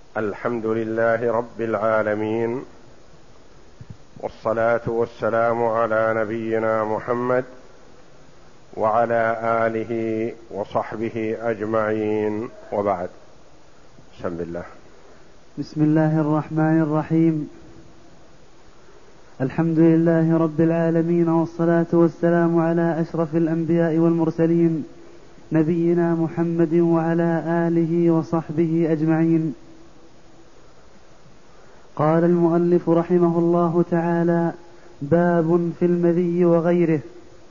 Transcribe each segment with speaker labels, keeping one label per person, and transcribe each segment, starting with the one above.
Speaker 1: الحمد لله رب العالمين، والصلاة والسلام على نبينا محمد وعلى آله وصحبه أجمعين، وبعد.
Speaker 2: بسم الله الرحمن الرحيم. الحمد لله رب العالمين، والصلاة والسلام على أشرف الأنبياء والمرسلين، نبينا محمد وعلى آله وصحبه أجمعين. قال المؤلف رحمه الله تعالى: باب في المذي وغيره.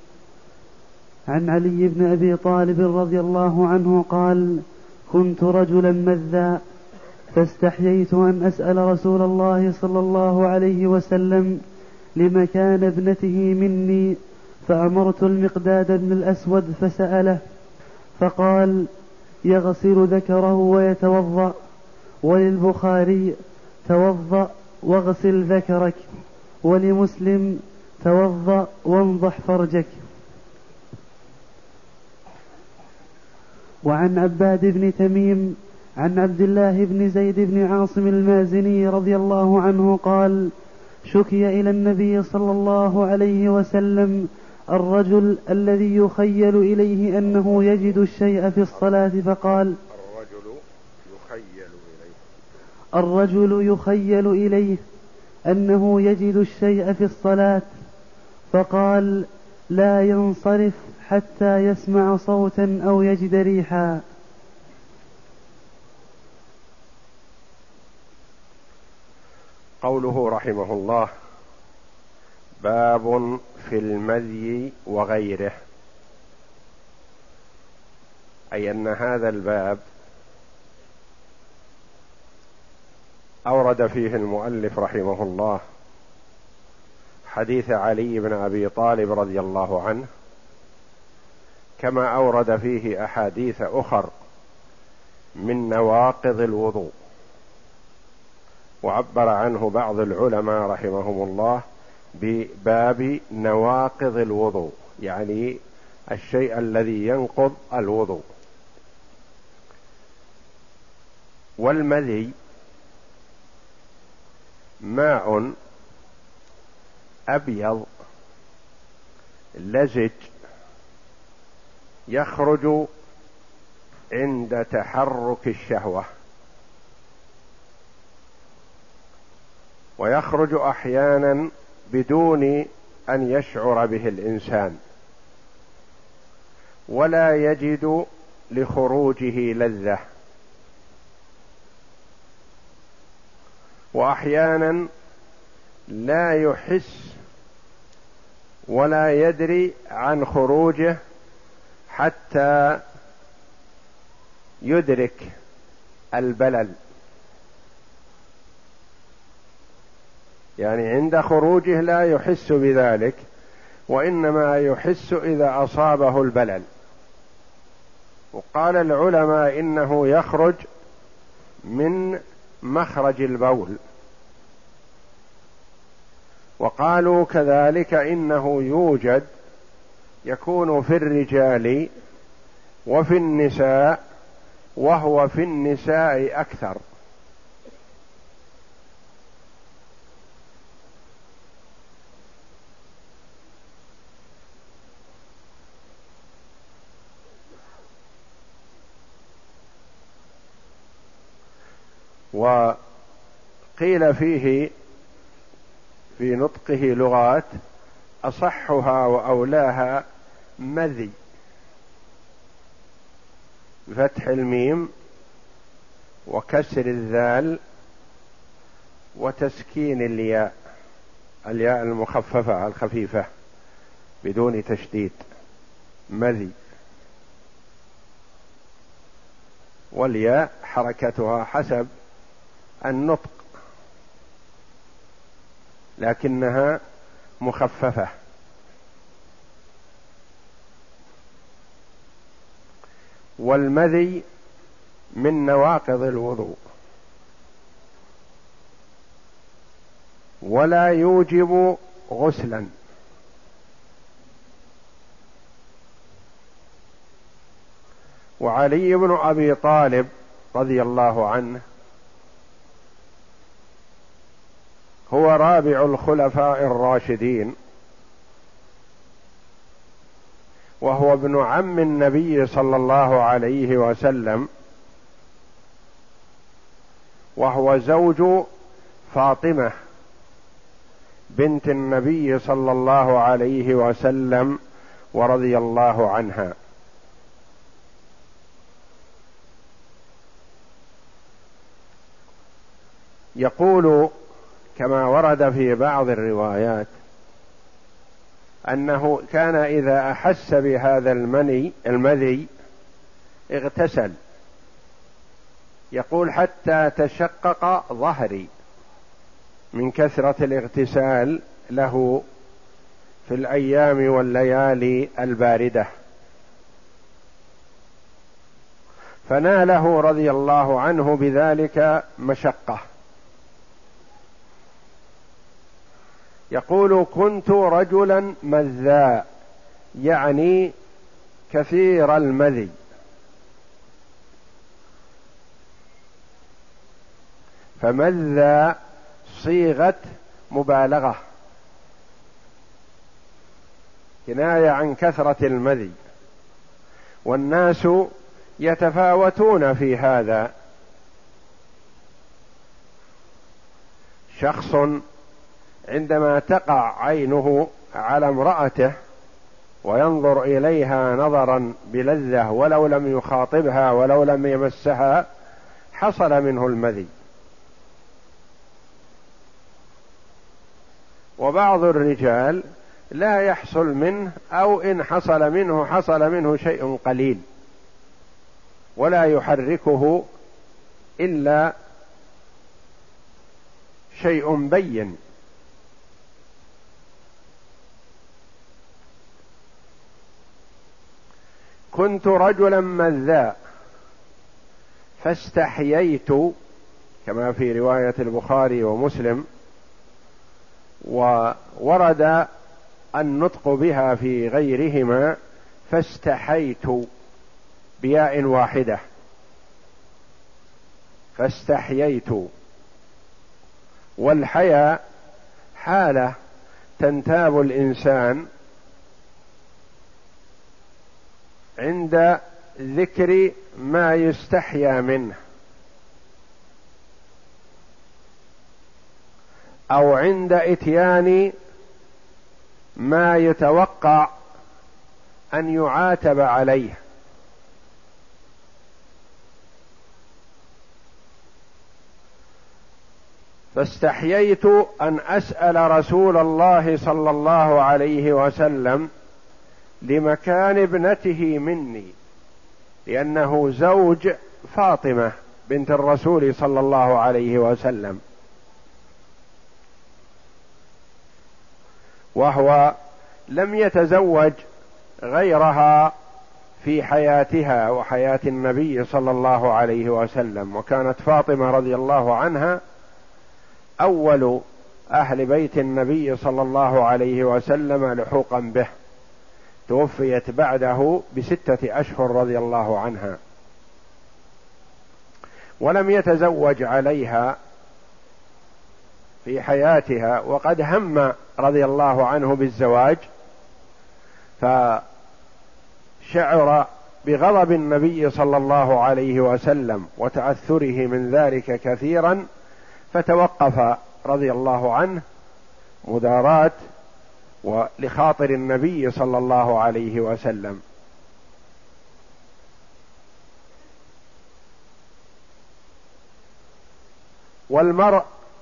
Speaker 2: عن علي بن أبي طالب رضي الله عنه قال: كنت رجلا مذا، فاستحييت أن أسأل رسول الله صلى الله عليه وسلم لمكان ابنته مني، فأمرت المقداد بن الأسود فسأله، فقال: يغسل ذكره ويتوضأ. وللبخاري: توضأ واغسل ذكرك. ولمسلم: توضأ وانضح فرجك. وعن عباد بن تميم عن عبد الله بن زيد بن عاصم المازني رضي الله عنه قال: شكي إلى النبي صلى الله عليه وسلم الرجل الذي يخيل إليه أنه يجد الشيء في الصلاة، فقال: الرجل يخيل إليه أنه يجد الشيء في الصلاة، فقال: لا ينصرف حتى يسمع صوتا أو يجد ريحا.
Speaker 1: قوله رحمه الله: باب في المذي وغيره، أي أن هذا الباب أورد فيه المؤلف رحمه الله حديث علي بن أبي طالب رضي الله عنه، كما أورد فيه أحاديث أخر من نواقض الوضوء، وعبر عنه بعض العلماء رحمهم الله بباب نواقض الوضوء، يعني الشيء الذي ينقض الوضوء. والمذي ماء أبيض لزج يخرج عند تحرك الشهوة، ويخرج أحيانا بدون أن يشعر به الإنسان، ولا يجد لخروجه لذة، وأحيانا لا يحس ولا يدري عن خروجه حتى يدرك البلل، يعني عند خروجه لا يحس بذلك، وإنما يحس إذا أصابه البلل. وقال العلماء إنه يخرج من مخرج البول، وقالوا كذلك إنه يوجد، يكون في الرجال وفي النساء، وهو في النساء أكثر. وقيل فيه في نطقه لغات، أصحها وأولاها مذي، فتح الميم وكسر الذال وتسكين الياء، الياء المخففة الخفيفة بدون تشديد، مذي. والياء حركتها حسب النطق لكنها مخففة. والمذي من نواقض الوضوء، ولا يوجب غسلا، وعلي بن أبي طالب رضي الله عنه هو رابع الخلفاء الراشدين، وهو ابن عم النبي صلى الله عليه وسلم، وهو زوج فاطمة بنت النبي صلى الله عليه وسلم ورضي الله عنها. يقول كما ورد في بعض الروايات أنه كان إذا أحس بهذا المذي اغتسل، يقول حتى تشقق ظهري من كثرة الاغتسال له في الأيام والليالي الباردة، فناله رضي الله عنه بذلك مشقة. يقول كنت رجلا مذاء، يعني كثير المذي، فمذى صيغة مبالغة كناية عن كثرة المذي، والناس يتفاوتون في هذا. شخص عندما تقع عينه على امرأته وينظر إليها نظرا بلذة ولو لم يخاطبها ولو لم يمسها حصل منه المذي. وبعض الرجال لا يحصل منه، أو إن حصل منه شيء قليل ولا يحركه إلا شيء بين. كنت رجلا مذاء فاستحييت، كما في رواية البخاري ومسلم، وورد النطق بها في غيرهما فاستحيت بياء واحدة، فاستحييت. والحياء حالة تنتاب الإنسان عند ذكر ما يستحيا منه، أو عند إتيان ما يتوقع أن يعاتب عليه. فاستحييت أن أسأل رسول الله صلى الله عليه وسلم لمكان ابنته مني، لأنه زوج فاطمة بنت الرسول صلى الله عليه وسلم، وهو لم يتزوج غيرها في حياتها وحياة النبي صلى الله عليه وسلم، وكانت فاطمة رضي الله عنها أول أهل بيت النبي صلى الله عليه وسلم لحوقا به، توفيت بعده ب6 أشهر رضي الله عنها، ولم يتزوج عليها في حياتها، وقد هم رضي الله عنه بالزواج، فشعر بغضب النبي صلى الله عليه وسلم وتأثره من ذلك كثيرا، فتوقف رضي الله عنه مداراة ولخاطر النبي صلى الله عليه وسلم. والمرء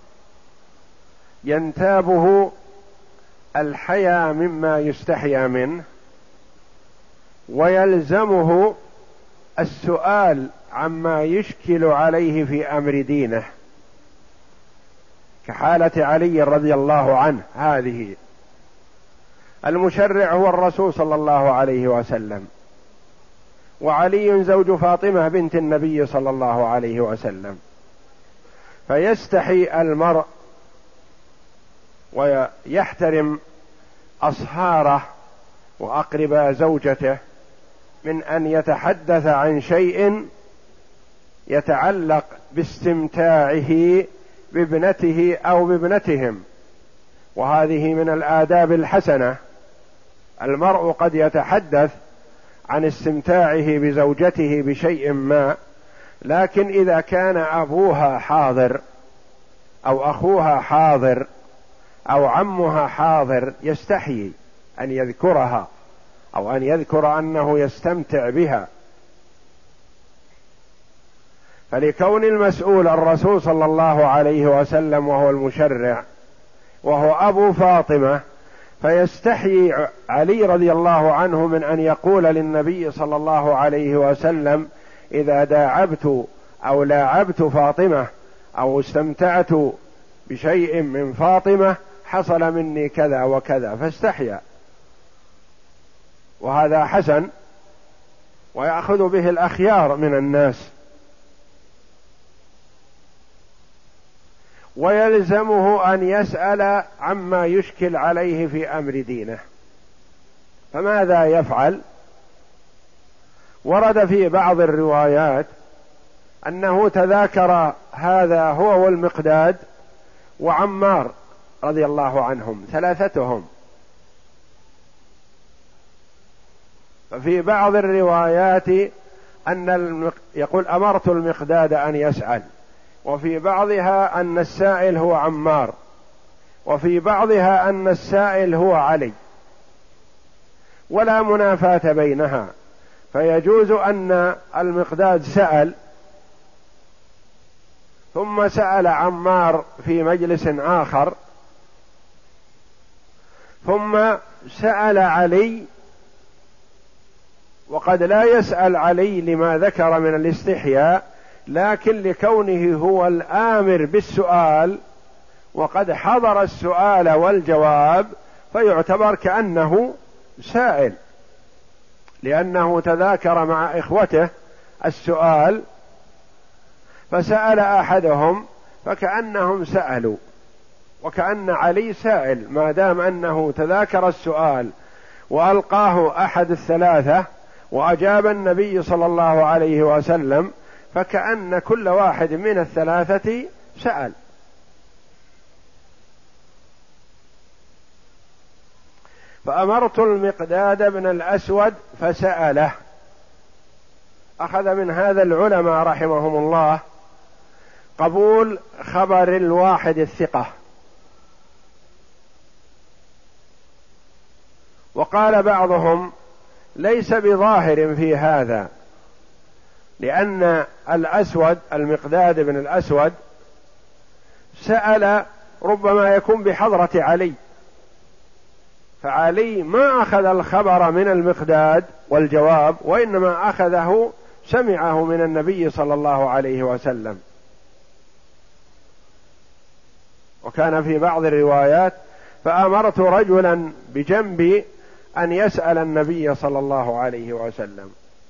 Speaker 1: ينتابه الحياء مما يستحيا منه، ويلزمه السؤال عما يشكل عليه في أمر دينه، كحالة علي رضي الله عنه هذه. المشرع هو الرسول صلى الله عليه وسلم، وعلي زوج فاطمة بنت النبي صلى الله عليه وسلم، فيستحي المرء ويحترم أصهاره وأقرب زوجته من أن يتحدث عن شيء يتعلق باستمتاعه بابنته أو بابنتهم، وهذه من الآداب الحسنة. المرء قد يتحدث عن استمتاعه بزوجته بشيء ما، لكن إذا كان أبوها حاضر أو أخوها حاضر أو عمها حاضر يستحيي أن يذكرها أو أن يذكر أنه يستمتع بها. فلكون المسؤول الرسول صلى الله عليه وسلم وهو المشرع وهو أبو فاطمة، فيستحيي علي رضي الله عنه من أن يقول للنبي صلى الله عليه وسلم: إذا داعبت أو لاعبت فاطمة أو استمتعت بشيء من فاطمة حصل مني كذا وكذا، فاستحيا. وهذا حسن ويأخذ به الأخيار من الناس، ويلزمه أن يسأل عما يشكل عليه في أمر دينه. فماذا يفعل؟ ورد في بعض الروايات أنه تذاكر هذا هو والمقداد وعمار رضي الله عنهم، ثلاثتهم. ففي بعض الروايات يقول: أمرت المقداد أن يسأل، وفي بعضها أن السائل هو عمار، وفي بعضها أن السائل هو علي، ولا منافاة بينها. فيجوز أن المقداد سأل ثم سأل عمار في مجلس آخر، ثم سأل علي، وقد لا يسأل علي لما ذكر من الاستحياء، لكن لكونه هو الآمر بالسؤال وقد حضر السؤال والجواب، فيعتبر كأنه سائل، لأنه تذاكر مع إخوته السؤال فسأل أحدهم، فكأنهم سألوا، وكأن علي سائل ما دام أنه تذاكر السؤال وألقاه أحد الثلاثة وأجاب النبي صلى الله عليه وسلم، فكأن كل واحد من الثلاثة سأل. فأمرت المقداد بن الأسود فسأله. أخذ من هذا العلماء رحمهم الله قبول خبر الواحد الثقة. وقال بعضهم: ليس بظاهر في هذا، لأن الأسود المقداد بن الأسود سأل ربما يكون بحضرة علي، فعلي ما أخذ الخبر من المقداد والجواب، وإنما أخذه سمعه من النبي صلى الله عليه وسلم. وكان في بعض الروايات: فأمرت رجلا بجنبي أن يسأل النبي صلى الله عليه وسلم،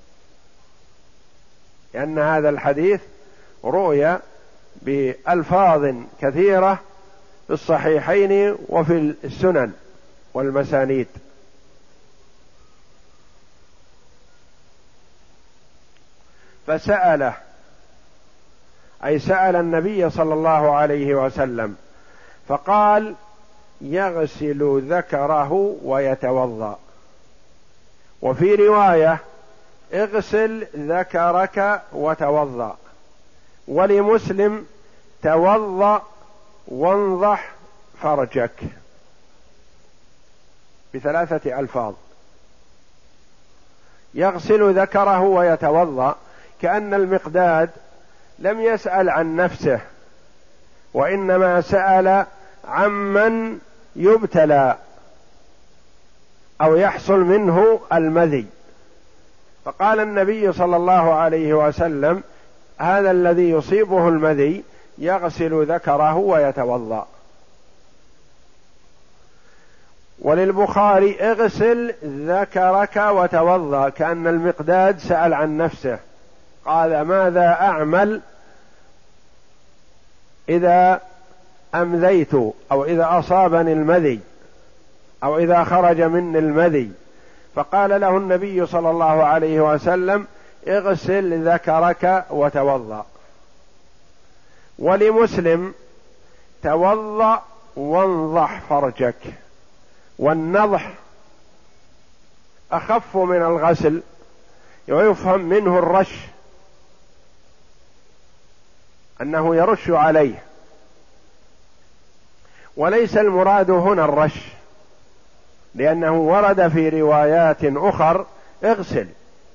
Speaker 1: لأن هذا الحديث روي بألفاظ كثيرة في الصحيحين وفي السنن والمسانيد. فسأله، أي سأل النبي صلى الله عليه وسلم، فقال: يغسل ذكره ويتوضأ. وفي رواية: اغسل ذكرك وتوضأ. ولمسلم: توضأ وانضح فرجك، بثلاثة ألفاظ. يغسل ذكره ويتوضأ، كأن المقداد لم يسأل عن نفسه، وإنما سأل عمن يبتلى أو يحصل منه المذي. فقال النبي صلى الله عليه وسلم: هذا الذي يصيبه المذي يغسل ذكره ويتوضأ. وللبخاري: اغسل ذكرك وتوضأ، كأن المقداد سأل عن نفسه، قال: ماذا أعمل إذا أمذيت أو إذا أصابني المذي أو إذا خرج مني المذي؟ فقال له النبي صلى الله عليه وسلم: اغسل ذكرك وتوضأ. ولمسلم: توضأ وانضح فرجك. والنضح أخف من الغسل، ويفهم منه الرش، أنه يرش عليه، وليس المراد هنا الرش، لأنه ورد في روايات أخر اغسل.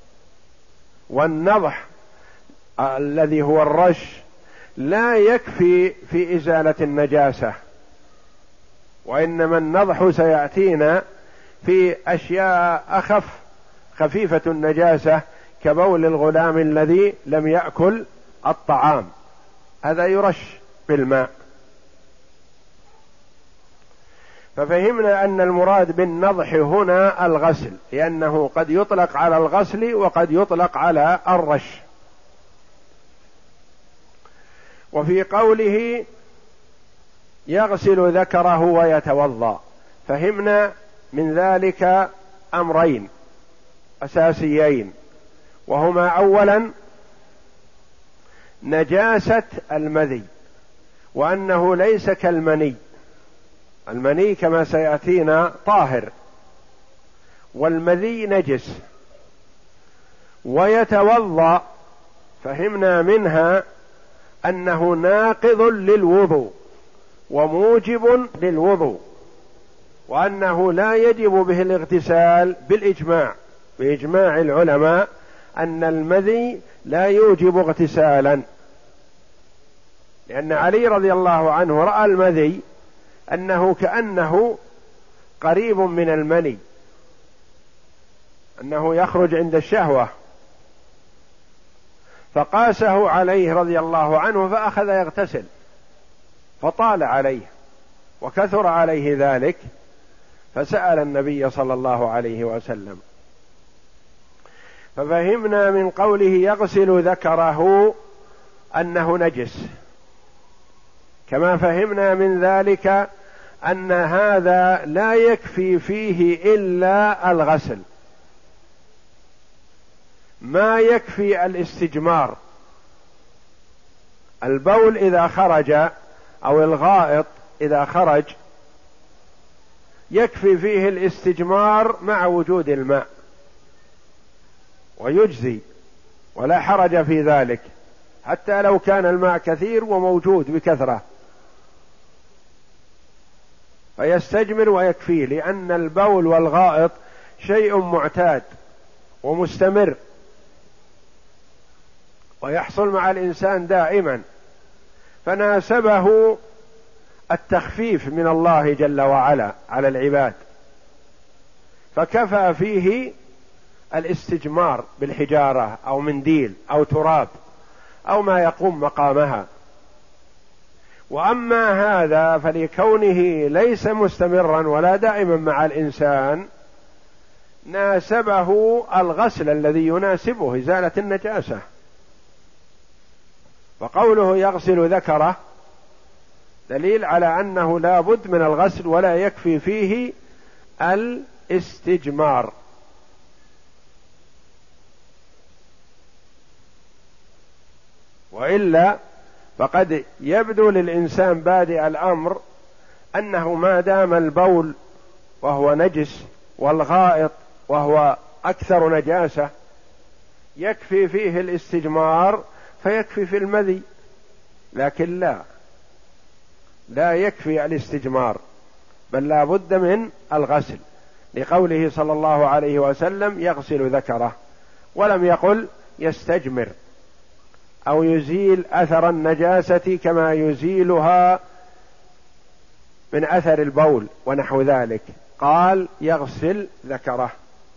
Speaker 1: والنضح الذي هو الرش لا يكفي في إزالة النجاسة، وإنما النضح سيأتينا في أشياء أخف خفيفة النجاسة، كبول الغلام الذي لم يأكل الطعام، هذا يرش بالماء. ففهمنا أن المراد بالنضح هنا الغسل، لأنه قد يطلق على الغسل وقد يطلق على الرش. وفي قوله يغسل ذكره ويتوضأ، فهمنا من ذلك أمرين أساسيين، وهما أولا نجاسة المذي، وأنه ليس كالمني. المني كما سيأتينا طاهر، والمذي نجس. ويتوضأ فهمنا منها أنه ناقض للوضوء وموجب للوضوء، وأنه لا يجب به الاغتسال بالإجماع، بإجماع العلماء أن المذي لا يوجب اغتسالا، لأن علي رضي الله عنه رأى المذي أنه كأنه قريب من المني، أنه يخرج عند الشهوة، فقاسه عليه رضي الله عنه فأخذ يغتسل، فطال عليه وكثر عليه ذلك، فسأل النبي صلى الله عليه وسلم. ففهمنا من قوله يغسل ذكره أنه نجس، كما فهمنا من ذلك أن هذا لا يكفي فيه إلا الغسل، ما يكفي الاستجمار. البول إذا خرج أو الغائط إذا خرج يكفي فيه الاستجمار مع وجود الماء ويجزي، ولا حرج في ذلك، حتى لو كان الماء كثير وموجود بكثرة فيستجمر ويكفيه، لأن البول والغائط شيء معتاد ومستمر ويحصل مع الإنسان دائما، فناسبه التخفيف من الله جل وعلا على العباد، فكفى فيه الاستجمار بالحجارة أو منديل أو تراب أو ما يقوم مقامها. وأما هذا فلكونه ليس مستمرا ولا دائما مع الإنسان ناسبه الغسل الذي يناسبه إزالة النجاسة. وقوله يغسل ذكره دليل على أنه لا بد من الغسل ولا يكفي فيه الاستجمار. وإلا فقد يبدو للإنسان بادئ الأمر أنه ما دام البول وهو نجس والغائط وهو أكثر نجاسة يكفي فيه الاستجمار فيكفي في المذي، لكن لا يكفي الاستجمار، بل لا بد من الغسل، لقوله صلى الله عليه وسلم يغسل ذكره، ولم يقل يستجمر أو يزيل أثر النجاسة كما يزيلها من أثر البول ونحو ذلك، قال يغسل ذكره.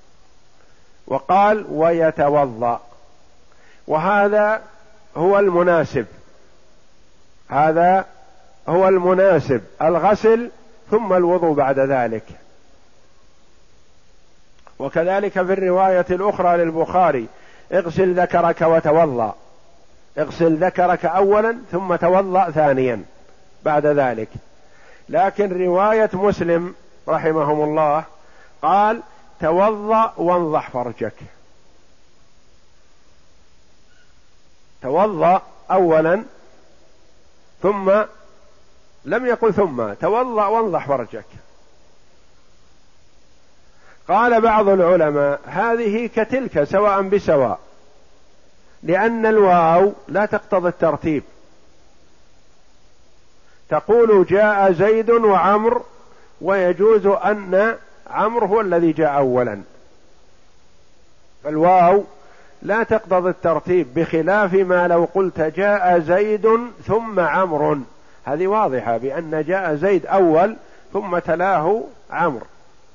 Speaker 1: وقال ويتوضأ، وهذا هو المناسب، هذا هو المناسب، الغسل ثم الوضوء بعد ذلك. وكذلك في الرواية الأخرى للبخاري اغسل ذكرك وتوضأ، اغسل ذكرك أولا ثم توضأ ثانيا بعد ذلك. لكن رواية مسلم رحمهم الله قال توضأ وانضح فرجك، توضأ أولا ثم لم يقل ثم توضأ وانضح فرجك. قال بعض العلماء هذه كتلك سواء بسواء، لأن الواو لا تقتضي الترتيب، تقول جاء زيد وعمر، ويجوز أن عمرو هو الذي جاء أولا، فالواو لا تقتضي الترتيب، بخلاف ما لو قلت جاء زيد ثم عمرو، هذه واضحة بأن جاء زيد أول ثم تلاه عمرو،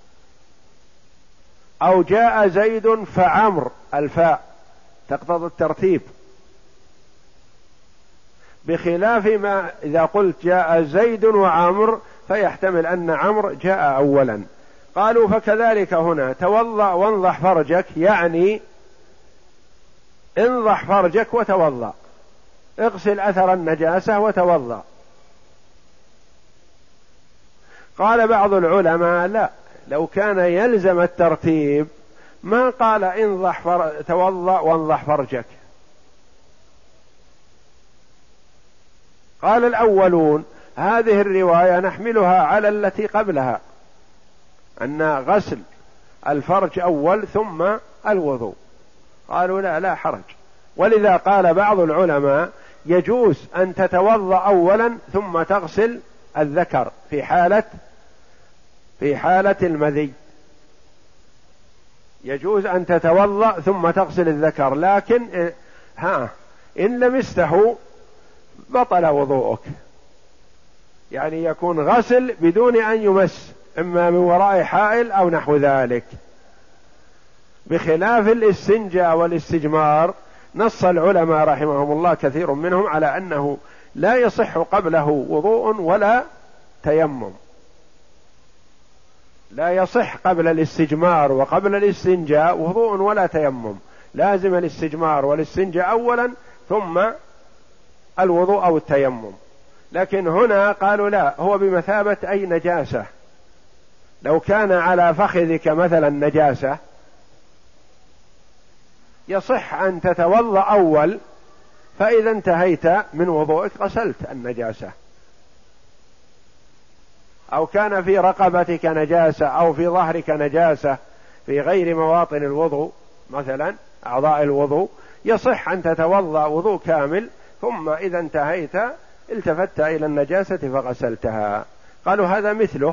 Speaker 1: أو جاء زيد فعمر، الفاء تقتضي الترتيب، بخلاف ما إذا قلت جاء زيد وعمر فيحتمل أن عمرو جاء أولا. قالوا فكذلك هنا توضأ وانضح فرجك، يعني انضح فرجك وتوضأ، اغسل أثر النجاسة وتوضأ. قال بعض العلماء لا، لو كان يلزم الترتيب ما قال توضأ وانضح فرجك. قال الأولون هذه الرواية نحملها على التي قبلها، أن غسل الفرج أول ثم الوضوء. قالوا لا حرج، ولذا قال بعض العلماء يجوز أن تتوضأ أولا ثم تغسل الذكر في حالة المذي، يجوز أن تتوضأ ثم تغسل الذكر، لكن إن لمسته بطل وضوءك، يعني يكون غسل بدون أن يمس، إما من وراء حائل أو نحو ذلك، بخلاف الاستنجاء والاستجمار. نص العلماء رحمهم الله كثير منهم على أنه لا يصح قبله وضوء ولا تيمم، لا يصح قبل الاستجمار وقبل الاستنجاء وضوء ولا تيمم، لازم الاستجمار والاستنجاء أولا ثم الوضوء أو التيمم. لكن هنا قالوا لا، هو بمثابة أي نجاسة، لو كان على فخذك مثلا نجاسة يصح أن تتوضأ أول، فإذا انتهيت من وضوءك غسلت النجاسة. أو كان في رقبتك نجاسة أو في ظهرك نجاسة في غير مواطن الوضوء، مثلا أعضاء الوضوء، يصح أن تتوضأ وضوء كامل، ثم إذا انتهيت التفت إلى النجاسة فغسلتها. قالوا هذا مثله،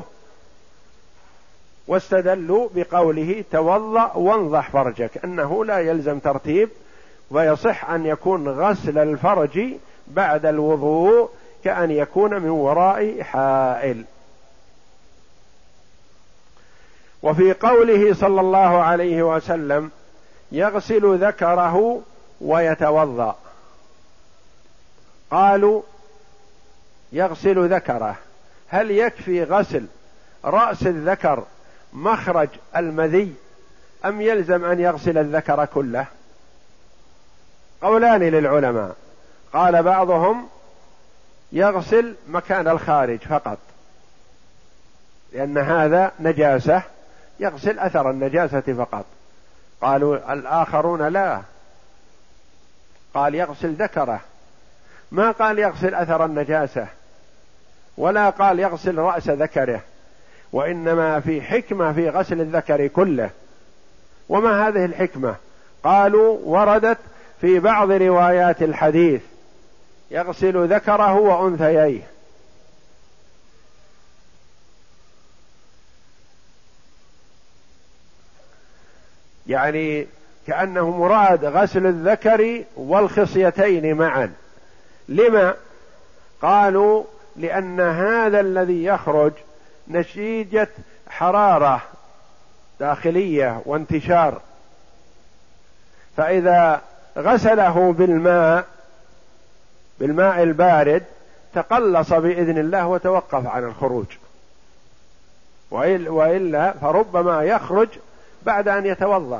Speaker 1: واستدلوا بقوله توضأ وانضح فرجك، أنه لا يلزم ترتيب، ويصح أن يكون غسل الفرج بعد الوضوء كأن يكون من وراء حائل. وفي قوله صلى الله عليه وسلم يغسل ذكره ويتوضأ، قالوا يغسل ذكره، هل يكفي غسل رأس الذكر مخرج المذي أم يلزم أن يغسل الذكر كله؟ قولان للعلماء، قال بعضهم يغسل مكان الخارج فقط، لأن هذا نجاسة، يغسل أثر النجاسة فقط. قالوا الآخرون لا، قال يغسل ذكره، ما قال يغسل أثر النجاسة ولا قال يغسل رأس ذكره، وإنما في حكمة في غسل الذكر كله. وما هذه الحكمة؟ قالوا وردت في بعض روايات الحديث يغسل ذكره وأنثييه، يعني كأنه مراد غسل الذكر والخصيتين معا. لما؟ قالوا لأن هذا الذي يخرج نتيجة حرارة داخلية وانتشار، فإذا غسله بالماء البارد تقلص بإذن الله وتوقف عن الخروج، وإلا فربما يخرج بعد أن يتوضأ.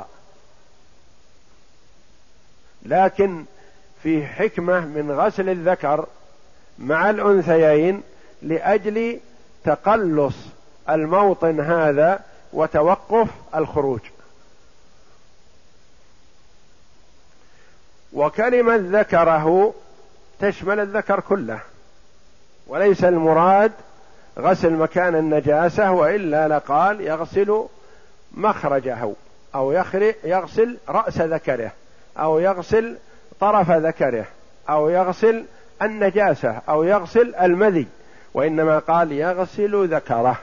Speaker 1: لكن في حكمة من غسل الذكر مع الأنثيين لأجل تقلص الموطن هذا وتوقف الخروج. وكلمة ذكره تشمل الذكر كله، وليس المراد غسل مكان النجاسة، وإلا لقال يغسل مخرجه، أو يغسل رأس ذكره، أو يغسل طرف ذكره، أو يغسل النجاسة، أو يغسل المذي، وإنما قال يغسل ذكره.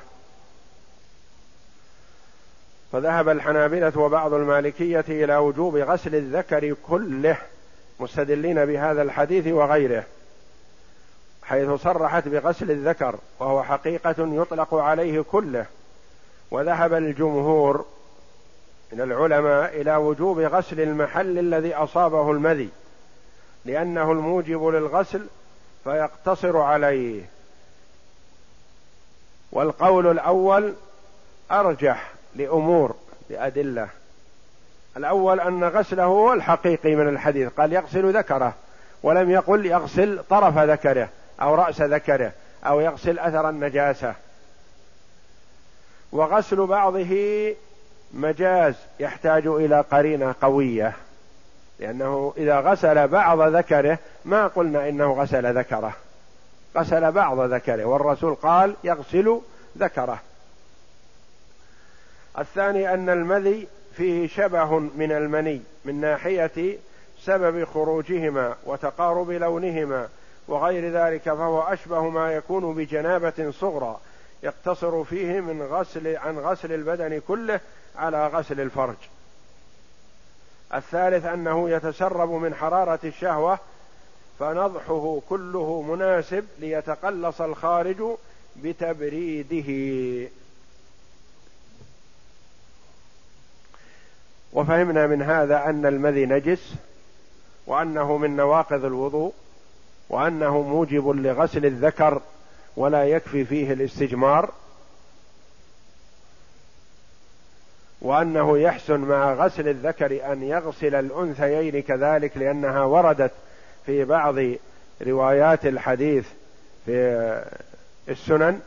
Speaker 1: فذهب الحنابلة وبعض المالكية إلى وجوب غسل الذكر كله، مستدلين بهذا الحديث وغيره، حيث صرحت بغسل الذكر، وهو حقيقة يطلق عليه كله. وذهب الجمهور من العلماء إلى وجوب غسل المحل الذي أصابه المذي، لأنه الموجب للغسل فيقتصر عليه. والقول الأول أرجح لأمور، لأدلة. الأول أن غسله هو الحقيقي من الحديث، قال يغسل ذكره، ولم يقل يغسل طرف ذكره أو رأس ذكره أو يغسل أثر النجاسة. وغسل بعضه مجاز يحتاج إلى قرينة قوية، لأنه إذا غسل بعض ذكره ما قلنا إنه غسل ذكره، غسل بعض ذكره، والرسول قال يغسل ذكره. الثاني أن المذي فيه شبه من المني من ناحية سبب خروجهما وتقارب لونهما وغير ذلك، فهو أشبه ما يكون بجنابة صغرى يقتصر فيه عن غسل البدن كله على غسل الفرج. الثالث أنه يتسرب من حرارة الشهوة، فنضحه كله مناسب ليتقلص الخارج بتبريده. وفهمنا من هذا أن المذي نجس، وأنه من نواقض الوضوء، وأنه موجب لغسل الذكر ولا يكفي فيه الاستجمار، وأنه يحسن مع غسل الذكر أن يغسل الأنثيين كذلك، لأنها وردت في بعض روايات الحديث في السنن.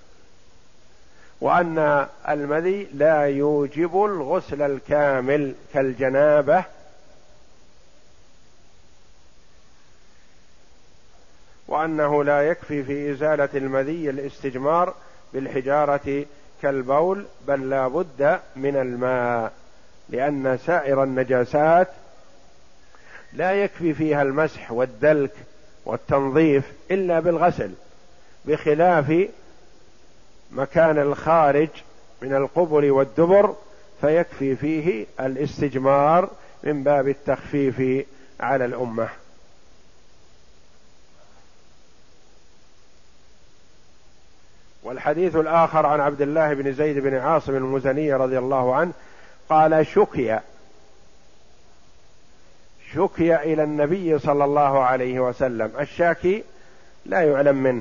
Speaker 1: وأن المذي لا يوجب الغسل الكامل كالجنابة، وأنه لا يكفي في إزالة المذي الاستجمار بالحجارة كالبول، بل لا بد من الماء، لأن سائر النجاسات لا يكفي فيها المسح والدلك والتنظيف إلا بالغسل، بخلاف مكان الخارج من القبل والدبر فيكفي فيه الاستجمار من باب التخفيف على الأمة. والحديث الآخر عن عبد الله بن زيد بن عاصم المزني رضي الله عنه قال شكي إلى النبي صلى الله عليه وسلم. الشاكي لا يعلم منه،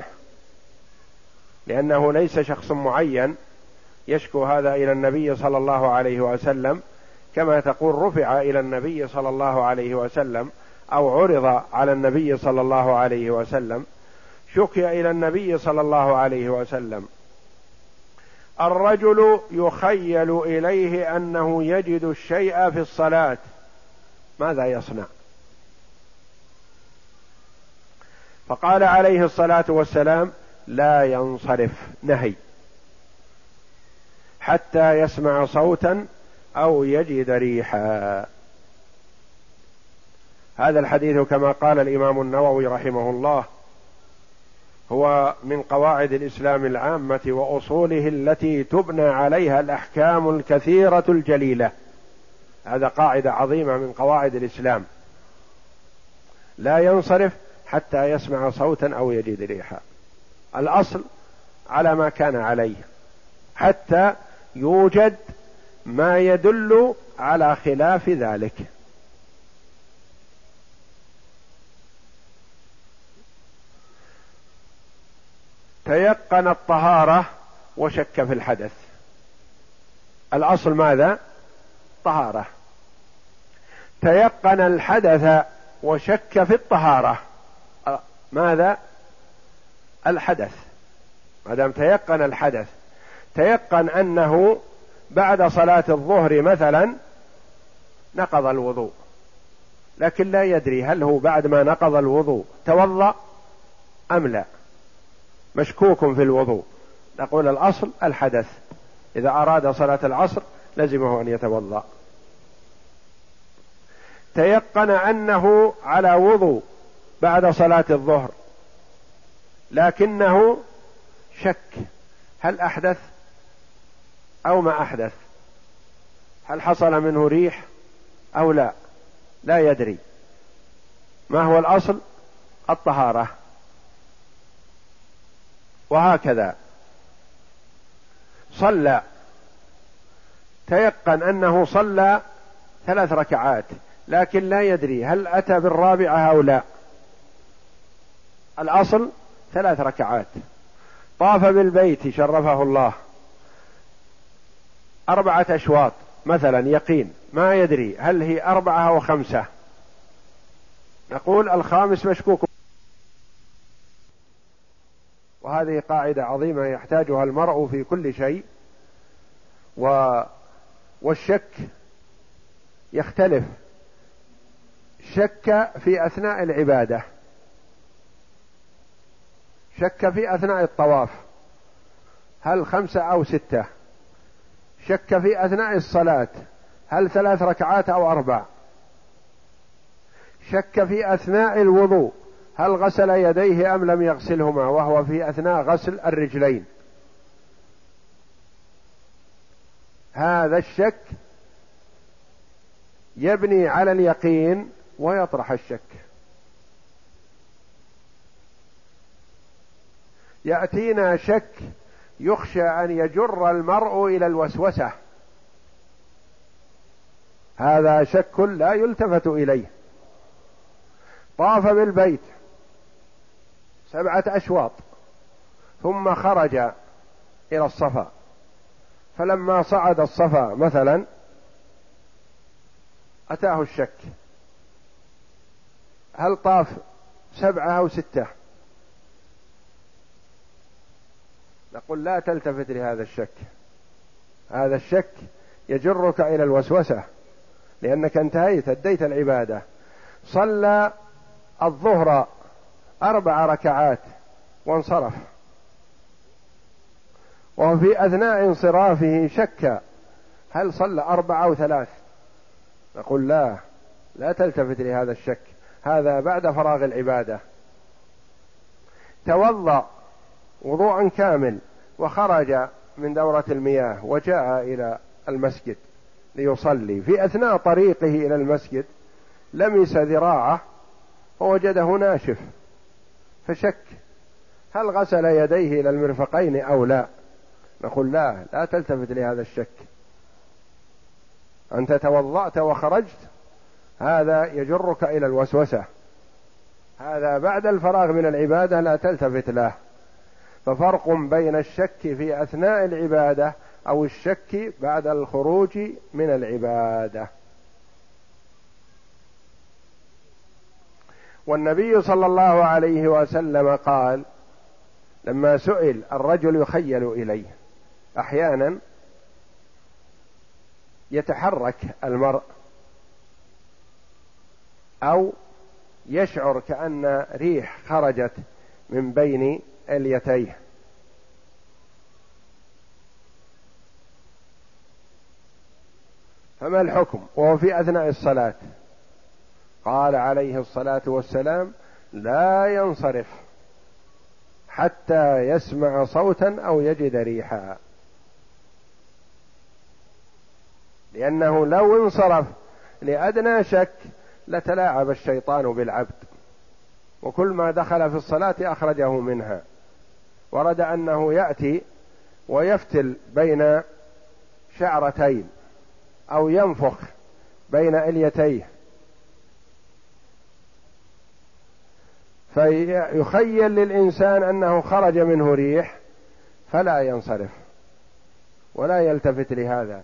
Speaker 1: لأنه ليس شخص معين يشكو هذا إلى النبي صلى الله عليه وسلم، كما تقول رفع إلى النبي صلى الله عليه وسلم أو عرض على النبي صلى الله عليه وسلم. شكي إلى النبي صلى الله عليه وسلم الرجل يخيل إليه أنه يجد الشيء في الصلاة، ماذا يصنع؟ فقال عليه الصلاة والسلام لا ينصرف، نهي، حتى يسمع صوتا أو يجد ريحا. هذا الحديث كما قال الإمام النووي رحمه الله هو من قواعد الإسلام العامة وأصوله التي تبنى عليها الأحكام الكثيرة الجليلة. هذا قاعدة عظيمة من قواعد الإسلام، لا ينصرف حتى يسمع صوتا أو يجد ريحا. الأصل على ما كان عليه حتى يوجد ما يدل على خلاف ذلك. تيقن الطهارة وشك في الحدث. الأصل ماذا؟ طهارة. تيقن الحدث وشك في الطهارة، ماذا؟ الحدث. ما دام تيقن الحدث، تيقن أنه بعد صلاة الظهر مثلا نقض الوضوء، لكن لا يدري هل هو بعد ما نقض الوضوء توضأ أم لا. مشكوك في الوضوء، نقول الأصل الحدث، إذا أراد صلاة العصر لزمه أن يتوضأ. تيقن أنه على وضوء بعد صلاة الظهر، لكنه شك هل أحدث أو ما أحدث، هل حصل منه ريح أو لا، لا يدري. ما هو الأصل؟ الطهارة. وهكذا صلى، تيقن أنه صلى 3 ركعات، لكن لا يدري هل أتى بالرابعة أو لا، الأصل 3 ركعات. طاف بالبيت شرفه الله 4 أشواط مثلا، يقين، ما يدري هل هي 4 أو 5، نقول الخامس مشكوك. وهذه قاعدة عظيمة يحتاجها المرء في كل شيء. والشك يختلف، شك في أثناء العبادة، شك في أثناء الطواف هل 5 أو 6، شك في أثناء الصلاة هل 3 ركعات أو 4، شك في أثناء الوضوء هل غسل يديه أم لم يغسلهما، وهو في أثناء غسل الرجلين. هذا الشك يبني على اليقين ويطرح الشك. يأتينا شك يخشى أن يجر المرء إلى الوسوسة، هذا شك لا يلتفت إليه. طاف بالبيت 7 أشواط ثم خرج إلى الصفا، فلما صعد الصفا مثلا أتاه الشك هل طاف 7 أو 6، نقول لا تلتفت لهذا الشك، هذا الشك يجرك إلى الوسوسة، لأنك انتهيت أديت العبادة. صلى الظهر 4 ركعات وانصرف، وفي أثناء انصرافه شك هل صلى 4 أو 3، نقول لا تلتفت لهذا الشك، هذا بعد فراغ العبادة. توضأ وضوءا كامل وخرج من دورة المياه وجاء إلى المسجد ليصلي، في أثناء طريقه إلى المسجد لمس ذراعه فوجده ناشف، فشك هل غسل يديه إلى المرفقين أو لا، نقول لا تلتفت لهذا الشك، أنت توضأت وخرجت، هذا يجرك إلى الوسوسة، هذا بعد الفراغ من العبادة لا تلتفت له. ففرق بين الشك في أثناء العبادة أو الشك بعد الخروج من العبادة. والنبي صلى الله عليه وسلم قال لما سئل الرجل يخيل إليه، أحيانا يتحرك المرء أو يشعر كأن ريح خرجت من بين اليتيه، فما الحكم وهو في أثناء الصلاة؟ قال عليه الصلاة والسلام لا ينصرف حتى يسمع صوتا أو يجد ريحا، لأنه لو انصرف لأدنى شك لتلاعب الشيطان بالعبد، وكل ما دخل في الصلاة أخرجه منها. ورد أنه يأتي ويفتل بين شعرتين أو ينفخ بين إليتيه فيخيل للإنسان أنه خرج منه ريح، فلا ينصرف ولا يلتفت لهذا،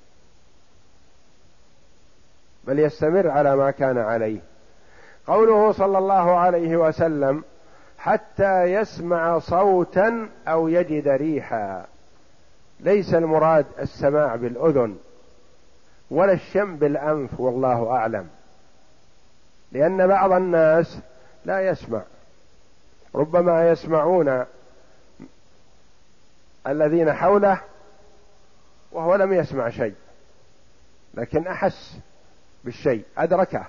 Speaker 1: بل يستمر على ما كان عليه. قوله صلى الله عليه وسلم حتى يسمع صوتا أو يجد ريحا، ليس المراد السماع بالأذن ولا الشم بالأنف، والله أعلم، لأن بعض الناس لا يسمع، ربما يسمعون الذين حوله وهو لم يسمع شيء، لكن أحس بالشيء أدركه.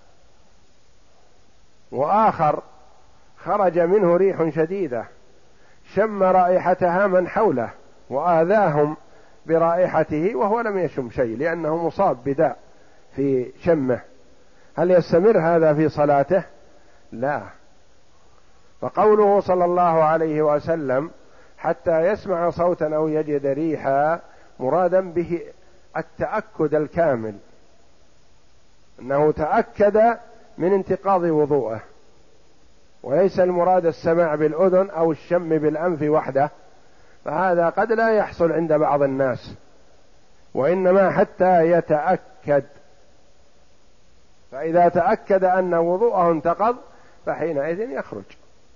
Speaker 1: وآخر خرج منه ريح شديدة شم رائحتها من حوله وآذاهم برائحته وهو لم يشم شيء لأنه مصاب بداء في شمه، هل يستمر هذا في صلاته؟ لا. فقوله صلى الله عليه وسلم حتى يسمع صوتا أو يجد ريحا مرادا به التأكد الكامل، أنه تأكد من انتقاض وضوءه، وليس المراد السماع بالأذن أو الشم بالأنف وحده، فهذا قد لا يحصل عند بعض الناس، وإنما حتى يتأكد. فإذا تأكد أن وضوءه انتقض فحينئذ يخرج.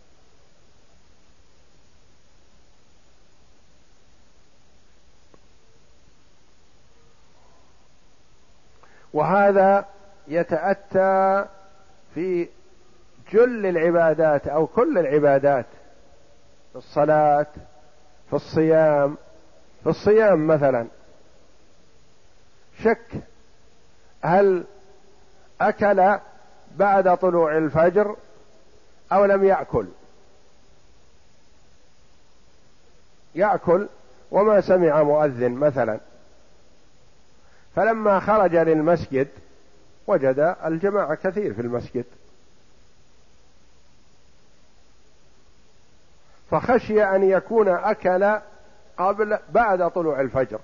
Speaker 1: وهذا يتأتى في جل العبادات أو كل العبادات، في الصلاة، في الصيام. في الصيام مثلا شك هل أكل بعد طلوع الفجر أو لم يأكل، يأكل وما سمع مؤذن مثلا، فلما خرج للمسجد وجد الجماعة كثير في المسجد، فخشي أن يكون أكل بعد طلوع الفجر،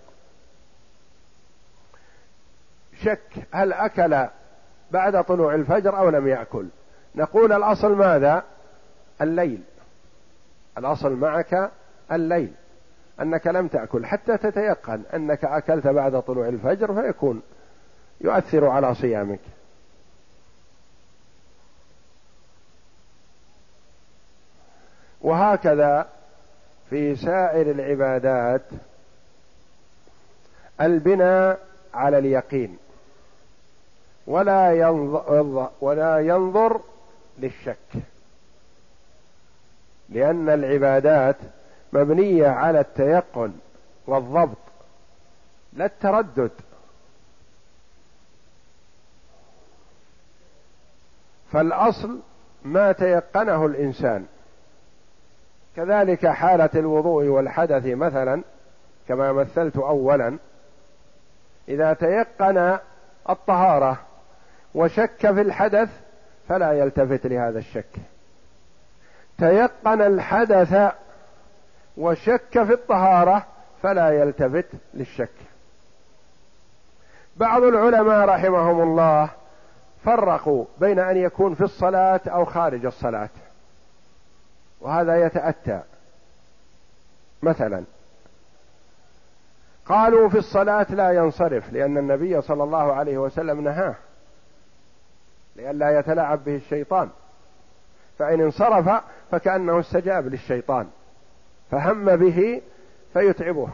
Speaker 1: شك هل أكل بعد طلوع الفجر أو لم يأكل. نقول الأصل ماذا؟ الليل، الأصل معك الليل، أنك لم تأكل حتى تتيقن أنك أكلت بعد طلوع الفجر، فيكون يؤثر على صيامك. وهكذا في سائر العبادات البناء على اليقين، ولا ينظر للشك، لأن العبادات مبنية على التيقن والضبط لا التردد. فالأصل ما تيقنه الإنسان. كذلك حالة الوضوء والحدث مثلا كما مثلت أولا، إذا تيقن الطهارة وشك في الحدث فلا يلتفت لهذا الشك. تيقن الحدث وشك في الطهارة فلا يلتفت للشك. بعض العلماء رحمهم الله فرقوا بين أن يكون في الصلاة أو خارج الصلاة، وهذا يتأتى. مثلا قالوا في الصلاة لا ينصرف، لأن النبي صلى الله عليه وسلم نهاه لئلا يتلاعب به الشيطان، فإن انصرف فكأنه استجاب للشيطان فهم به فيتعبه.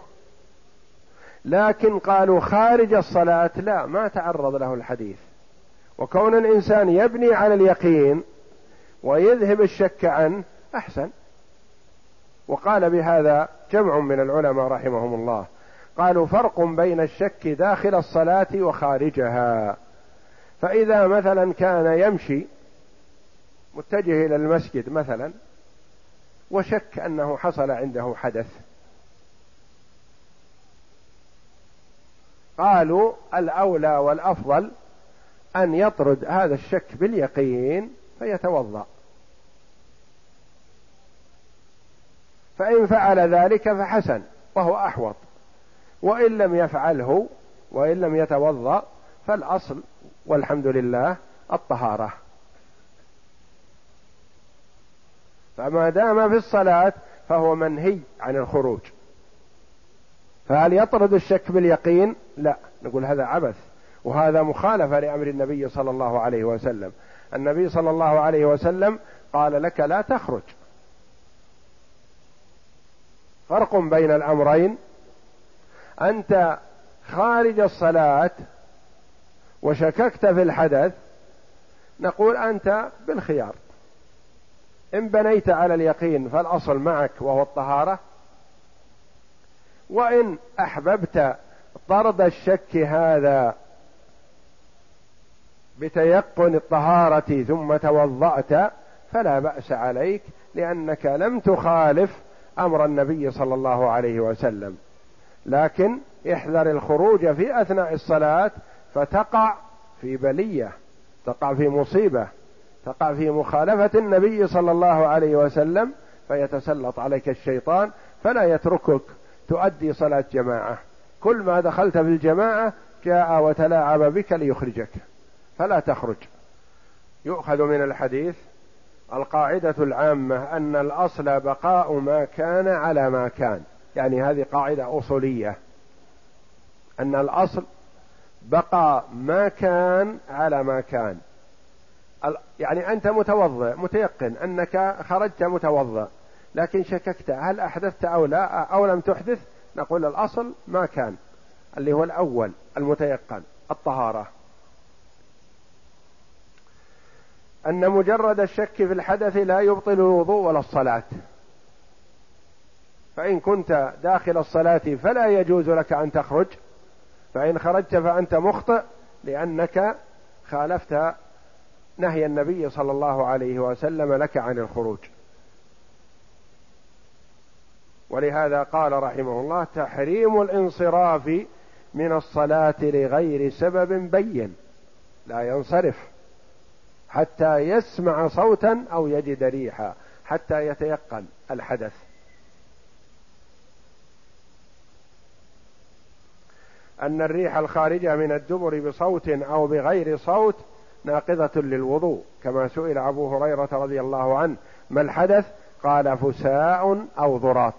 Speaker 1: لكن قالوا خارج الصلاة لا، ما تعرض له الحديث، وكون الإنسان يبني على اليقين ويذهب الشك عنه أحسن. وقال بهذا جمع من العلماء رحمهم الله، قالوا فرق بين الشك داخل الصلاة وخارجها. فإذا مثلا كان يمشي متجه إلى المسجد مثلا وشك أنه حصل عنده حدث، قالوا الأولى والأفضل أن يطرد هذا الشك باليقين فيتوضأ، فإن فعل ذلك فحسن وهو أحوط، وإن لم يفعله وإن لم يتوضأ فالأصل والحمد لله الطهارة. فما دام في الصلاة فهو منهي عن الخروج. فهل يطرد الشك باليقين؟ لا، نقول هذا عبث، وهذا مخالفة لأمر النبي صلى الله عليه وسلم. النبي صلى الله عليه وسلم قال لك لا تخرج. فرق بين الأمرين، أنت خارج الصلاة وشككت في الحدث، نقول أنت بالخيار، إن بنيت على اليقين فالأصل معك وهو الطهارة، وإن أحببت طرد الشك هذا بتيقن الطهارة ثم توضأت فلا بأس عليك، لأنك لم تخالف أمر النبي صلى الله عليه وسلم. لكن احذر الخروج في أثناء الصلاة فتقع في بلية، تقع في مصيبة، تقع في مخالفة النبي صلى الله عليه وسلم، فيتسلط عليك الشيطان فلا يتركك تؤدي صلاة جماعة. كل ما دخلت في الجماعة جاء وتلاعب بك ليخرجك، فلا تخرج. يؤخذ من الحديث القاعدة العامة أن الأصل بقاء ما كان على ما كان، يعني هذه قاعدة أصولية، أن الأصل بقى ما كان على ما كان. يعني أنت متوضئ متيقن أنك خرجت متوضئ، لكن شككت هل أحدثت أو لا أو لم تحدث، نقول الأصل ما كان، اللي هو الأول المتيقن الطهارة. أن مجرد الشك في الحدث لا يبطل الوضوء ولا الصلاة، فإن كنت داخل الصلاة فلا يجوز لك أن تخرج، فإن خرجت فأنت مخطئ لأنك خالفت نهي النبي صلى الله عليه وسلم لك عن الخروج. ولهذا قال رحمه الله: تحريم الانصراف من الصلاة لغير سبب بين، لا ينصرف حتى يسمع صوتا أو يجد ريحا، حتى يتيقن الحدث. أن الريح الخارجة من الدبر بصوت أو بغير صوت ناقضة للوضوء، كما سئل أبو هريرة رضي الله عنه: ما الحدث؟ قال: فساء أو ضراط.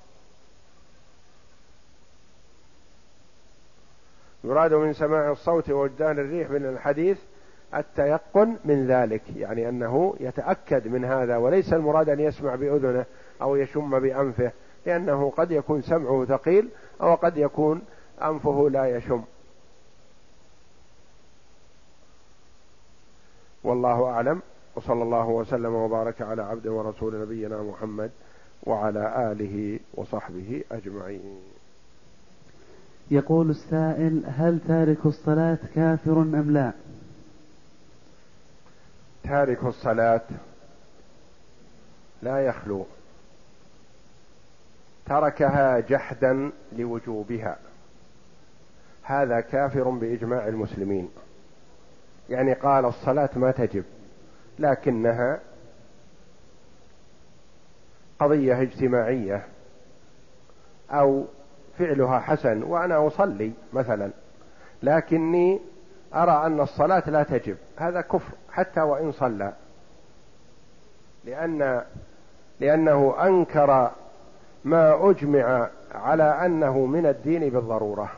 Speaker 1: يراد من سماع الصوت ووجدان الريح من الحديث التيقن من ذلك، يعني أنه يتأكد من هذا، وليس المراد أن يسمع بأذنه أو يشم بأنفه، لأنه قد يكون سمعه ثقيل أو قد يكون أنفه لا يشم. والله أعلم، وصلى الله وسلم وبارك على عبد ورسول نبينا محمد وعلى آله وصحبه أجمعين.
Speaker 2: يقول السائل: هل تارك الصلاة كافر أم لا؟
Speaker 1: تارك الصلاة لا يخلو تركها جحدا لوجوبها، هذا كافر بإجماع المسلمين. يعني قال الصلاة ما تجب، لكنها قضية اجتماعية أو فعلها حسن وأنا أصلي مثلا، لكني أرى أن الصلاة لا تجب، هذا كفر حتى وإن صلى، لأنه أنكر ما أجمع على أنه من الدين بالضرورة.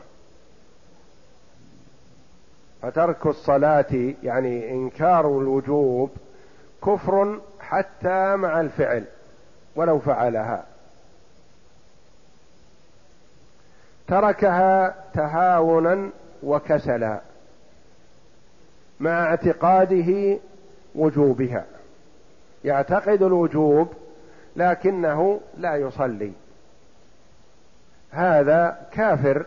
Speaker 1: فترك الصلاة يعني إنكار الوجوب كفر حتى مع الفعل ولو فعلها. تركها تهاونا وكسلا مع اعتقاده وجوبها، يعتقد الوجوب لكنه لا يصلي، هذا كافر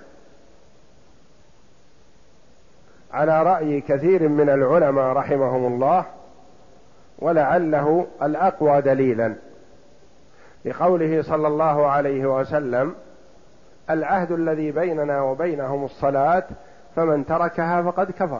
Speaker 1: على رأي كثير من العلماء رحمهم الله، ولعله الأقوى دليلا لقوله صلى الله عليه وسلم: العهد الذي بيننا وبينهم الصلاة فمن تركها فقد كفر.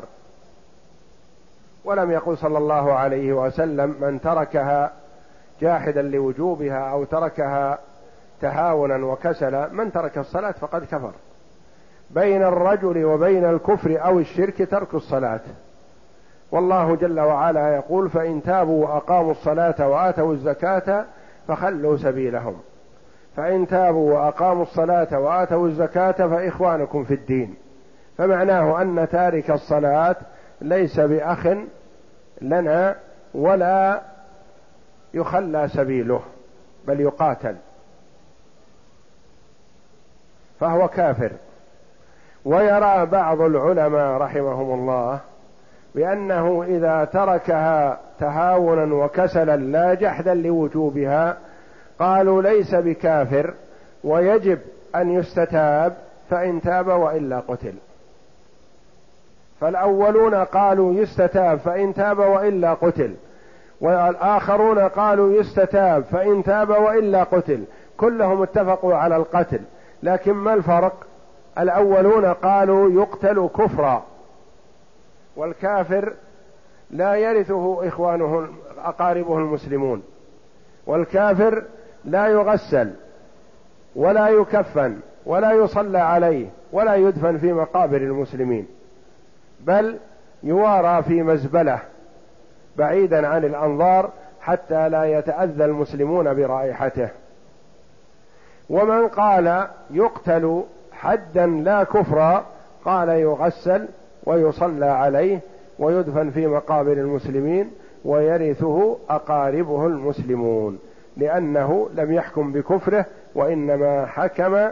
Speaker 1: ولم يقل صلى الله عليه وسلم من تركها جاحدا لوجوبها أو تركها تهاونا وكسلا، من ترك الصلاة فقد كفر. بين الرجل وبين الكفر أو الشرك ترك الصلاة، والله جل وعلا يقول: فإن تابوا وأقاموا الصلاة وآتوا الزكاة فخلوا سبيلهم. فإن تابوا وأقاموا الصلاة وآتوا الزكاة فإخوانكم في الدين. فمعناه أن تارك الصلاة ليس بأخ لنا ولا يخلى سبيله، بل يقاتل، فهو كافر. ويرى بعض العلماء رحمهم الله بأنه إذا تركها تهاونا وكسلا لا جحدا لوجوبها قالوا ليس بكافر، ويجب أن يستتاب فإن تاب وإلا قتل. فالأولون قالوا يستتاب فإن تاب وإلا قتل، والآخرون قالوا يستتاب فإن تاب وإلا قتل، كلهم اتفقوا على القتل. لكن ما الفرق؟ الأولون قالوا يقتل كفرا، والكافر لا يرثه إخوانه أقاربه المسلمون، والكافر لا يغسل ولا يكفن ولا يصلى عليه ولا يدفن في مقابر المسلمين، بل يوارى في مزبلة بعيدا عن الأنظار حتى لا يتأذى المسلمون برائحته. ومن قال يقتل حدا لا كفرا قال يغسل ويصلى عليه ويدفن في مقابر المسلمين ويرثه أقاربه المسلمون، لأنه لم يحكم بكفره وإنما حكم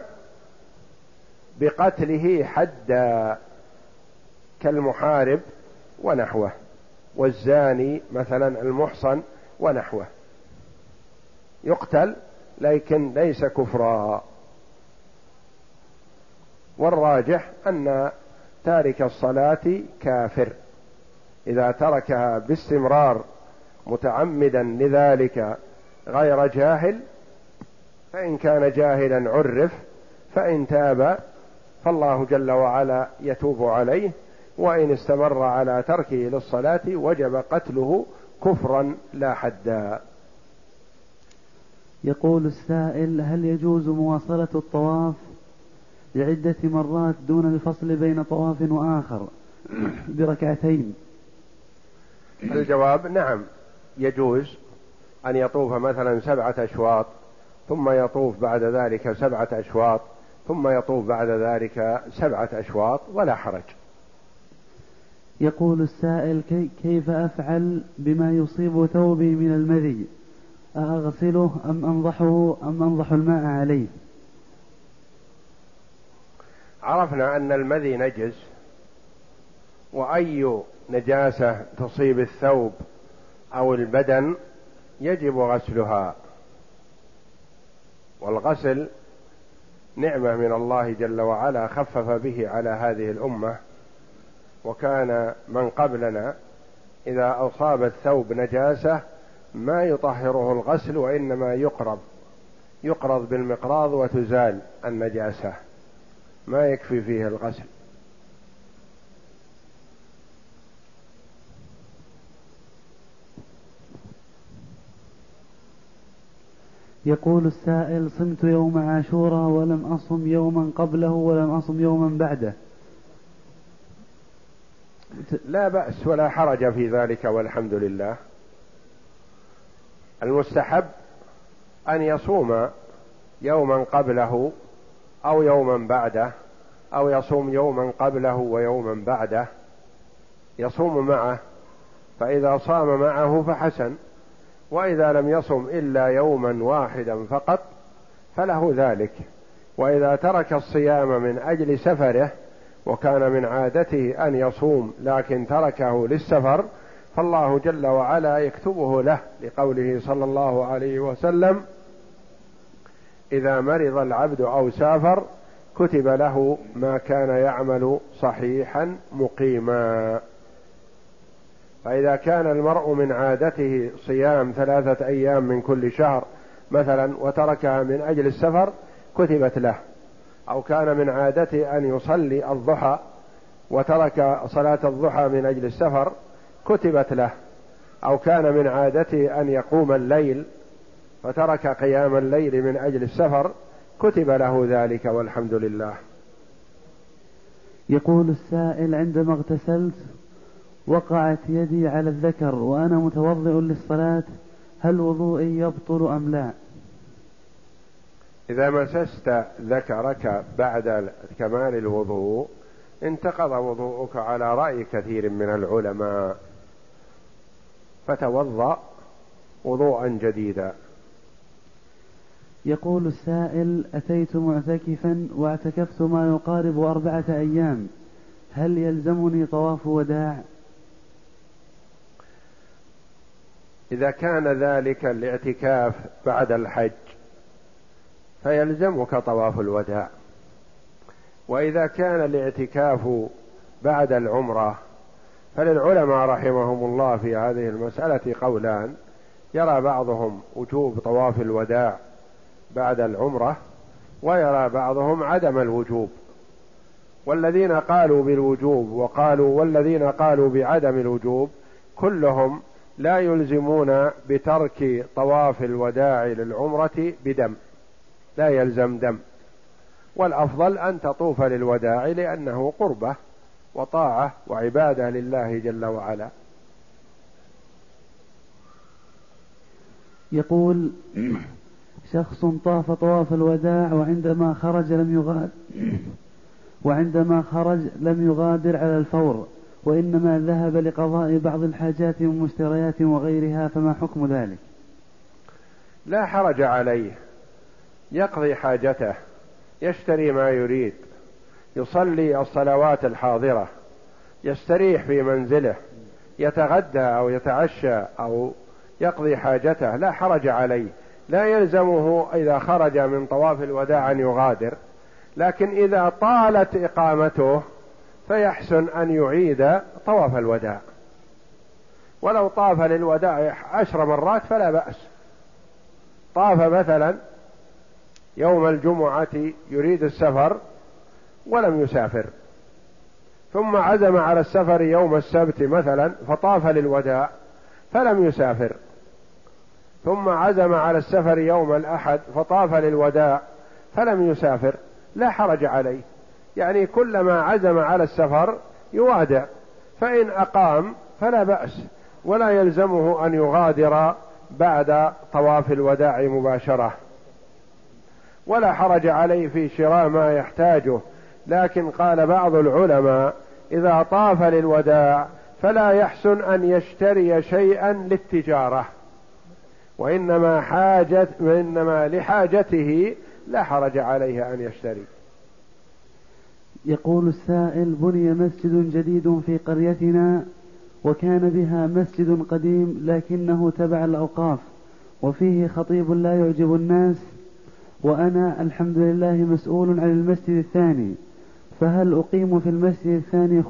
Speaker 1: بقتله حدا، كالمحارب ونحوه، والزاني مثلا المحصن ونحوه يقتل لكن ليس كفرا. والراجح أن تارك الصلاة كافر إذا تركها باستمرار متعمدا لذلك غير جاهل، فإن كان جاهلا عرف، فإن تاب فالله جل وعلا يتوب عليه، وإن استمر على تركه للصلاة وجب قتله كفرا لا حدا.
Speaker 2: يقول السائل: هل يجوز مواصلة الطواف لعدة مرات دون الفصل بين طواف وآخر بركعتين؟
Speaker 1: الجواب نعم، يجوز أن يطوف مثلا 7 أشواط، ثم يطوف بعد ذلك 7 أشواط، ثم يطوف بعد ذلك 7 أشواط ولا حرج.
Speaker 2: يقول السائل: كيف أفعل بما يصيب ثوبي من المذي؟ أغسله أم أنضح الماء عليه؟
Speaker 1: عرفنا أن المذي نجس، وأي نجاسة تصيب الثوب أو البدن يجب غسلها، والغسل نعمة من الله جل وعلا خفف به على هذه الأمة. وكان من قبلنا إذا أصاب الثوب نجاسة ما يطهره الغسل، وإنما يقرض بالمقراض وتزال النجاسة، ما يكفي فيه الغسل.
Speaker 2: يقول السائل: صمت يوم عاشوراء ولم أصم يوما قبله ولم أصم يوما بعده.
Speaker 1: لا بأس ولا حرج في ذلك والحمد لله. المستحب أن يصوم يوما قبله أو يوما بعده، أو يصوم يوما قبله ويوما بعده، يصوم معه، فإذا صام معه فحسن، وإذا لم يصم إلا يوما واحدا فقط فله ذلك. وإذا ترك الصيام من أجل سفره وكان من عادته أن يصوم لكن تركه للسفر، فالله جل وعلا يكتبه له، لقوله صلى الله عليه وسلم: إذا مرض العبد أو سافر كتب له ما كان يعمل صحيحا مقيما. فإذا كان المرء من عادته صيام 3 أيام من كل شهر مثلا وتركها من أجل السفر كتبت له، أو كان من عادته أن يصلي الضحى وترك صلاة الضحى من أجل السفر كتبت له، أو كان من عادته أن يقوم الليل فترك قيام الليل من أجل السفر كتب له ذلك والحمد لله.
Speaker 2: يقول السائل: عندما اغتسلت وقعت يدي على الذكر وأنا متوضئ للصلاة، هل وضوئي يبطل أم لا؟
Speaker 1: إذا مسست ذكرك بعد كمال الوضوء انتقض وضوءك على رأي كثير من العلماء، فتوضأ وضوءا جديدا.
Speaker 2: يقول السائل: أتيت معتكفا واعتكفت ما يقارب 4 أيام، هل يلزمني طواف وداع؟
Speaker 1: إذا كان ذلك الاعتكاف بعد الحج فيلزمك طواف الوداع. وإذا كان الاعتكاف بعد العمرة فللعلماء رحمهم الله في هذه المسألة قولان: يرى بعضهم وجوب طواف الوداع بعد العمرة، ويرى بعضهم عدم الوجوب. والذين قالوا بالوجوب والذين قالوا بعدم الوجوب كلهم لا يلزمون بترك طواف الوداع للعمرة بدم، لا يلزم دم، والأفضل أن تطوف للوداع لأنه قربة وطاعة وعبادة لله جل وعلا.
Speaker 2: يقول: شخص طاف طواف الوداع وعندما خرج لم يغادر على الفور، وإنما ذهب لقضاء بعض الحاجات ومشتريات وغيرها، فما حكم ذلك؟
Speaker 1: لا حرج عليه، يقضي حاجته، يشتري ما يريد، يصلي الصلوات الحاضرة، يستريح في منزله، يتغدى أو يتعشى أو يقضي حاجته، لا حرج عليه. لا يلزمه إذا خرج من طواف الوداع أن يغادر، لكن إذا طالت إقامته فيحسن أن يعيد طواف الوداع، ولو طاف للوداع 10 مرات فلا بأس. طاف مثلا يوم الجمعة يريد السفر ولم يسافر، ثم عزم على السفر يوم السبت مثلا فطاف للوداع فلم يسافر، ثم عزم على السفر يوم الأحد فطاف للوداع فلم يسافر، لا حرج عليه. يعني كلما عزم على السفر يوادع، فإن أقام فلا بأس، ولا يلزمه أن يغادر بعد طواف الوداع مباشرة، ولا حرج عليه في شراء ما يحتاجه. لكن قال بعض العلماء: إذا طاف للوداع فلا يحسن أن يشتري شيئا للتجارة، وإنما لحاجته لا حرج عليه أن يشتري.
Speaker 2: يقول السائل: بني مسجد جديد في قريتنا، وكان بها مسجد قديم لكنه تبع الأوقاف، وفيه خطيب لا يعجب الناس، وأنا الحمد لله مسؤول عن المسجد الثاني، فهل أقيم في المسجد الثاني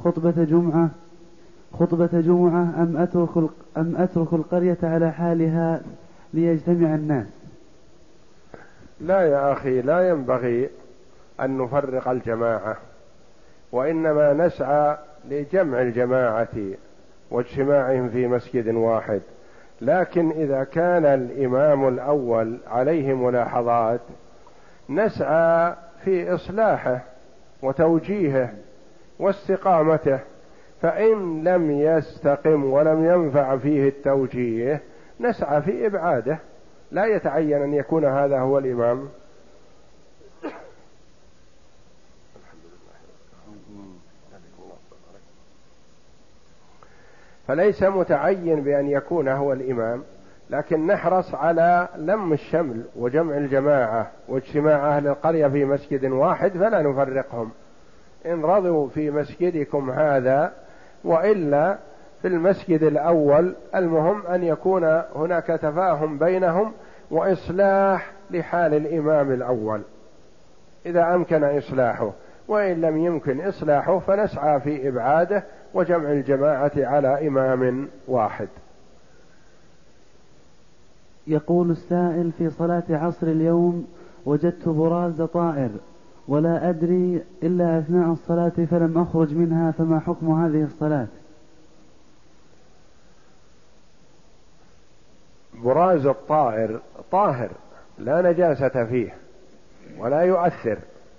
Speaker 2: خطبة جمعة أم أترك القرية على حالها ليجتمع الناس؟
Speaker 1: لا يا أخي، لا ينبغي أن نفرق الجماعة، وإنما نسعى لجمع الجماعة واجتماعهم في مسجد واحد. لكن إذا كان الإمام الأول عليه ملاحظات نسعى في إصلاحه وتوجيهه واستقامته، فإن لم يستقم ولم ينفع فيه التوجيه نسعى في إبعاده، لا يتعين أن يكون هذا هو الإمام. فليس متعين بأن يكون هو الإمام، لكن نحرص على لم الشمل وجمع الجماعة واجتماع أهل القرية في مسجد واحد، فلا نفرقهم، إن رضوا في مسجدكم هذا وإلا في المسجد الأول. المهم أن يكون هناك تفاهم بينهم وإصلاح لحال الإمام الأول إذا أمكن إصلاحه، وإن لم يمكن إصلاحه فنسعى في إبعاده وجمع الجماعة على إمام واحد.
Speaker 2: يقول السائل: في صلاة عصر اليوم وجدت براز طائر ولا أدري إلا أثناء الصلاة فلم أخرج منها، فما حكم هذه الصلاة؟
Speaker 1: براز الطائر طاهر لا نجاسة فيه ولا يؤثر،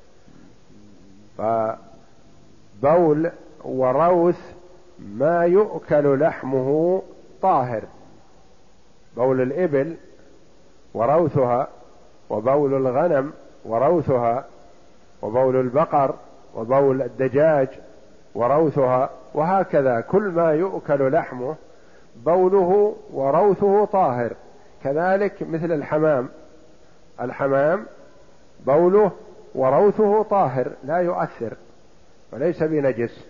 Speaker 1: فبول وروث ما يؤكل لحمه طاهر، بول الإبل وروثها، وبول الغنم وروثها، وبول البقر وبول الدجاج وروثها، وهكذا كل ما يؤكل لحمه بوله وروثه طاهر. كذلك مثل الحمام بوله وروثه طاهر لا يؤثر وليس بنجس.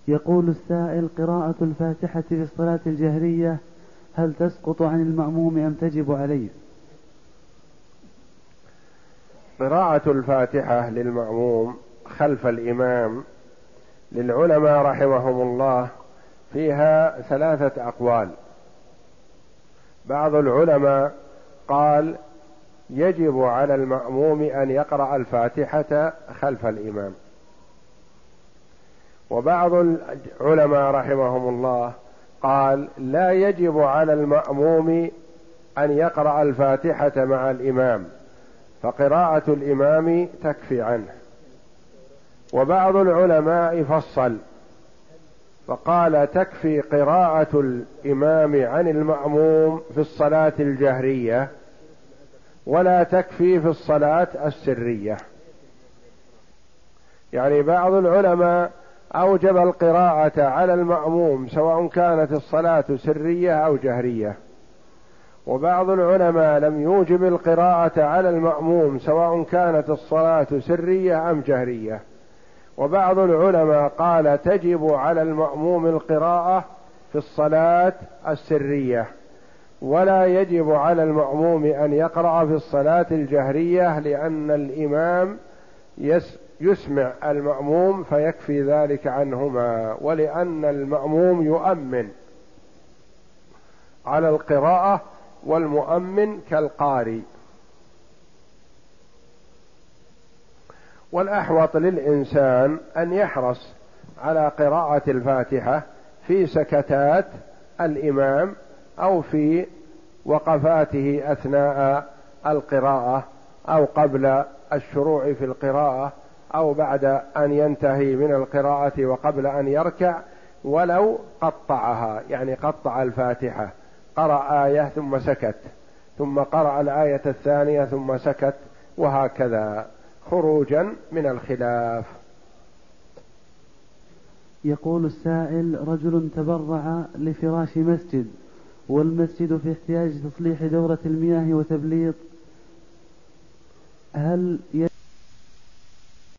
Speaker 2: يقول السائل: قراءة الفاتحة في الصلاة الجهرية هل تسقط عن المأموم أم تجب عليه؟
Speaker 1: قراءة الفاتحة للمأموم خلف الإمام للعلماء رحمهم الله فيها 3 أقوال. بعض العلماء قال يجب على المأموم أن يقرأ الفاتحة خلف الإمام، وبعض العلماء رحمهم الله قال لا يجب على المأموم أن يقرأ الفاتحة مع الإمام، فقراءة الإمام تكفي عنه. وبعض العلماء فصل فقال تكفي قراءة الإمام عن المأموم في الصلاة الجهرية ولا تكفي في الصلاة السرية. يعني بعض العلماء أوجب القراءة على المأموم سواء كانت الصلاة سرية أو جهرية، وبعض العلماء لم يوجب القراءة على المأموم سواء كانت الصلاة سرية أم جهرية، وبعض العلماء قال تجب على المأموم القراءة في الصلاة السرية ولا يجب على المأموم أن يقرأ في الصلاة الجهرية، لأن الإمام يسمع المأموم فيكفي ذلك عنهما، ولأن المأموم يؤمن على القراءة والمؤمن كالقارئ. والأحوط للإنسان أن يحرص على قراءة الفاتحة في سكتات الإمام أو في وقفاته أثناء القراءة أو قبل الشروع في القراءة أو بعد أن ينتهي من القراءة وقبل أن يركع، ولو قطعها، يعني قطع الفاتحة، قرأ آية ثم سكت ثم قرأ الآية الثانية ثم سكت، وهكذا خروجا من الخلاف.
Speaker 2: يقول السائل: رجل تبرع لفراش مسجد والمسجد في احتياج تصليح دورة المياه وتبليط، هل